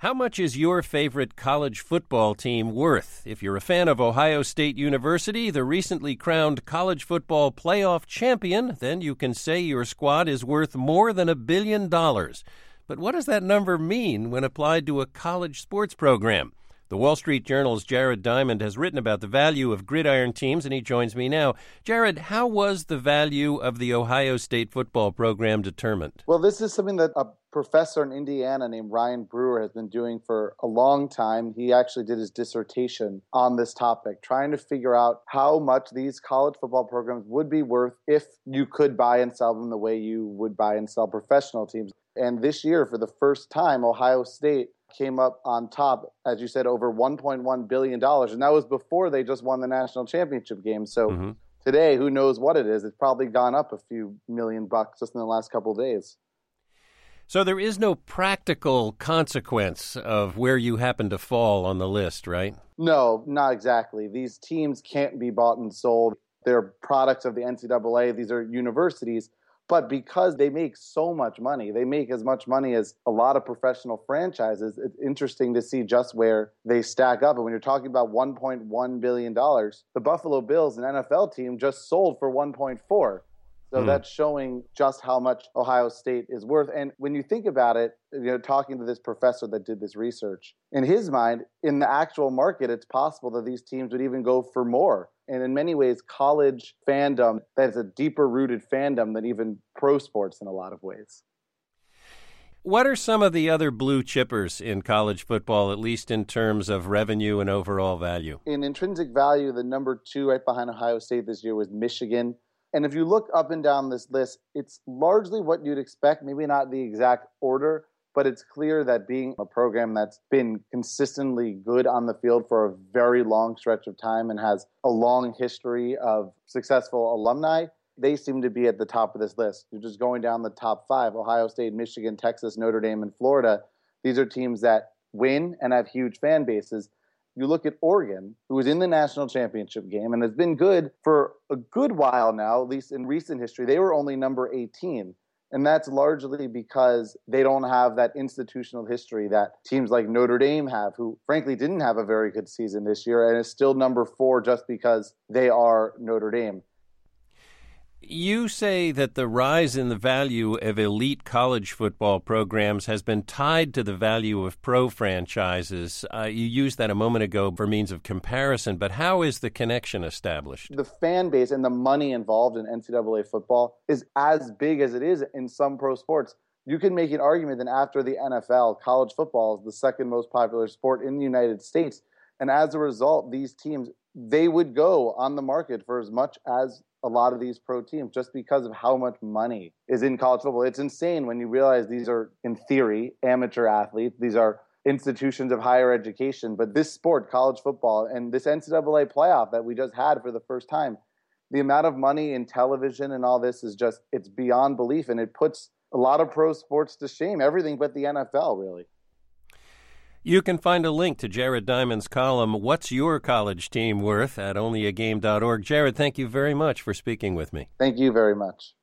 How much is your favorite college football team worth? If you're a fan of Ohio State University, the recently crowned college football playoff champion, then you can say your squad is worth more than $1 billion. But what does that number mean when applied to a college sports program? The Wall Street Journal's Jared Diamond has written about the value of gridiron teams, and he joins me now. Jared, how was the value of the Ohio State football program determined? Well, this is something that a professor in Indiana named Ryan Brewer has been doing for a long time. He actually did his dissertation on this topic, trying to figure out how much these college football programs would be worth if you could buy and sell them the way you would buy and sell professional teams. And this year, for the first time, Ohio State came up on top, as you said, over $1.1 billion. And that was before they just won the national championship game. So today, who knows what it is? It's probably gone up a few $1 million just in the last couple of days. So there is no practical consequence of where you happen to fall on the list, right? No, not exactly. These teams can't be bought and sold. They're products of the NCAA. These are universities. But because they make so much money, they make as much money as a lot of professional franchises, it's interesting to see just where they stack up. And when you're talking about $1.1 billion, the Buffalo Bills, an NFL team, just sold for $1.4. So that's showing just how much Ohio State is worth. And when you think about it, talking to this professor that did this research, in his mind, in the actual market, it's possible that these teams would even go for more. And in many ways, college fandom, that is a deeper rooted fandom than even pro sports in a lot of ways. What are some of the other blue chippers in college football, at least in terms of revenue and overall value? In intrinsic value, the number 2 right behind Ohio State this year was Michigan. And if you look up and down this list, it's largely what you'd expect, maybe not the exact order, but it's clear that being a program that's been consistently good on the field for a very long stretch of time and has a long history of successful alumni, they seem to be at the top of this list. You're just going down the top 5, Ohio State, Michigan, Texas, Notre Dame, and Florida. These are teams that win and have huge fan bases. You look at Oregon, who was in the national championship game and has been good for a good while now, at least in recent history. They were only number 18. And that's largely because they don't have that institutional history that teams like Notre Dame have, who frankly didn't have a very good season this year and is still number 4 just because they are Notre Dame. You say that the rise in the value of elite college football programs has been tied to the value of pro franchises. You used that a moment ago for means of comparison, but how is the connection established? The fan base and the money involved in NCAA football is as big as it is in some pro sports. You can make an argument that after the NFL, college football is the second most popular sport in the United States. And as a result, these teams, they would go on the market for as much as a lot of these pro teams just because of how much money is in college football. It's insane when you realize these are, in theory, amateur athletes. These are institutions of higher education. But this sport, college football, and this NCAA playoff that we just had for the first time, the amount of money in television and all this is just, it's beyond belief. And it puts a lot of pro sports to shame, everything but the NFL, really. You can find a link to Jared Diamond's column, What's Your College Team Worth, at onlyagame.org. Jared, thank you very much for speaking with me. Thank you very much.